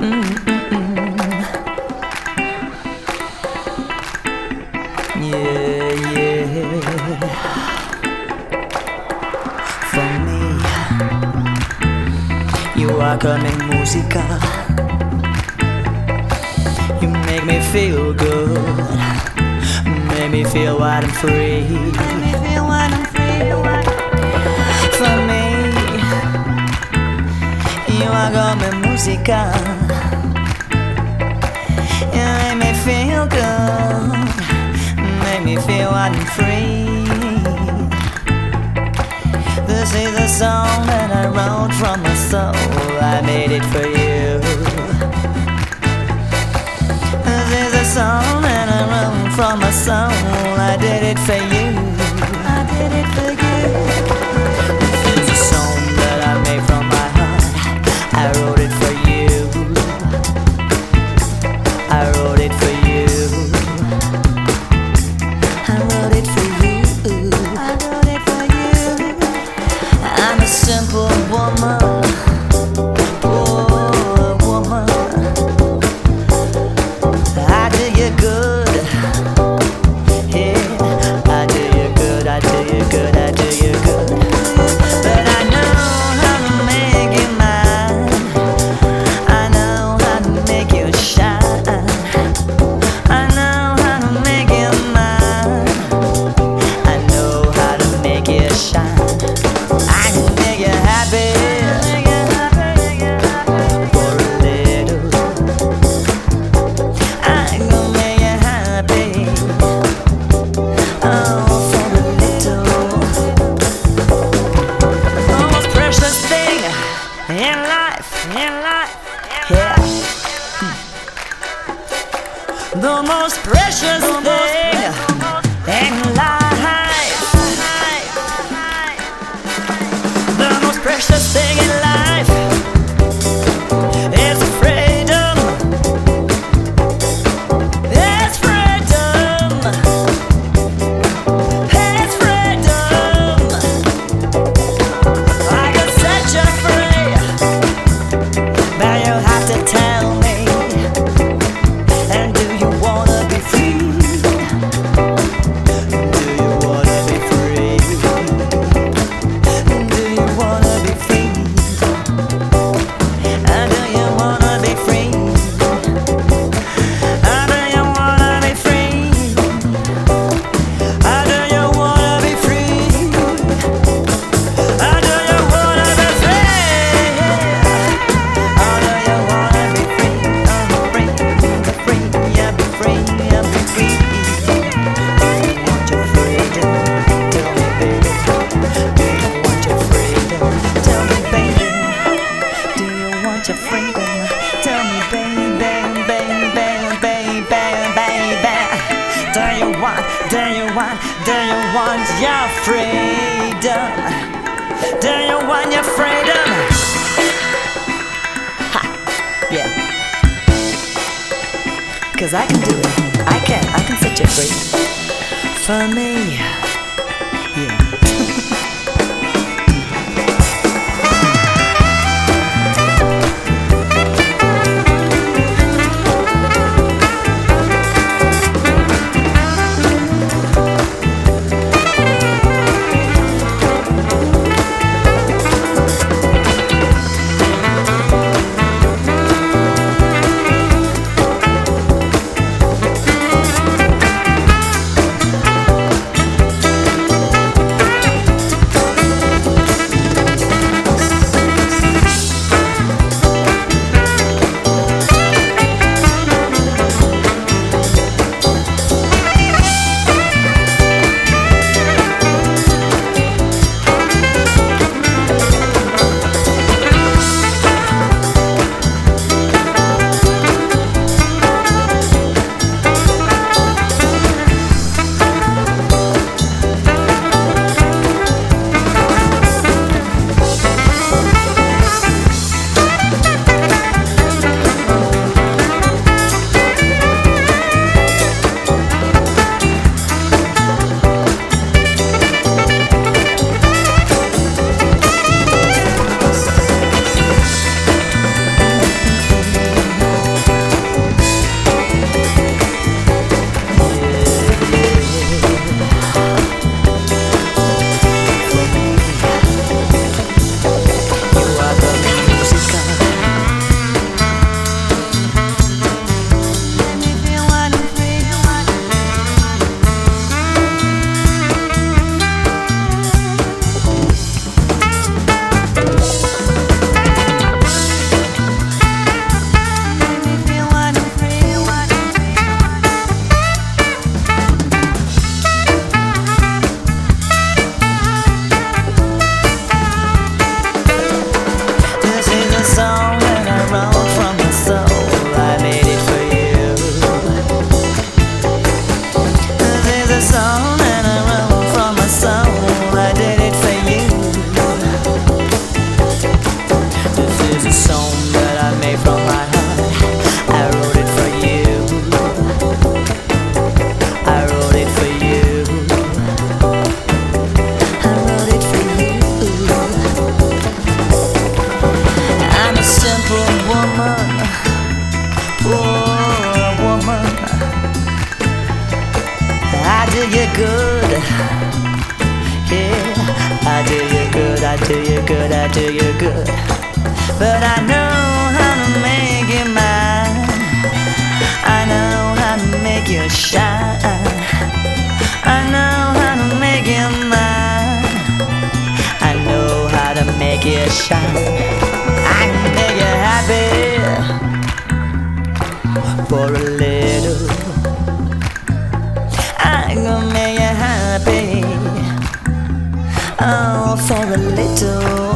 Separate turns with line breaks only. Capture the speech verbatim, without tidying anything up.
Yeah, yeah. For me, you are coming musica. You make me feel good, make me feel wide and free. Make me feel wide and free. For me, you are coming musica. You make me feel good, make me feel wide and free. This is a song that I wrote from my soul. I made it for you. This is a song that I wrote from my soul. I did it for you. I did it for you. This is a song that I made from my heart. I wrote it for you. I wrote it for you. I wrote it for you. I wrote it for you. I'm a simple woman. Oh, woman. I do you good. Yeah, I do you good. I do you good. I do you good. But I know how to make you mine. I know how to make you shine. I know how to make you mine. I know how to make you shine. I can make you happy for a little. I can make you happy, oh, for a little. The most precious thing in life, in life, yeah. The most precious thing in life. The most precious thing in life is freedom. It's freedom. It's freedom. I can set you free, but you have to tell me. And do you wanna be free? Do you wanna be free? Do you wanna be free? And do you wanna be free? And do you wanna be free? And do you wanna be free? And do you wanna be free? And do you wanna be free? I'm free, I'm free, yeah, be free, yeah, be free. Do you want your freedom? Tell me, baby. Do you want your freedom? Tell me, baby. Do you want your freedom? Tell me, baby, baby, baby, baby, baby. Do you want, do you want, do you want your freedom? Do you want your freedom? Ha, yeah. Cause I can do it. I can, I can set you free. For me, yeah. do you good, but I know how to make you mine. I know how to make you shine. I know how to make you mine. I know how to make you shine. I can make you happy for a little. I can make you happy, oh, for a little.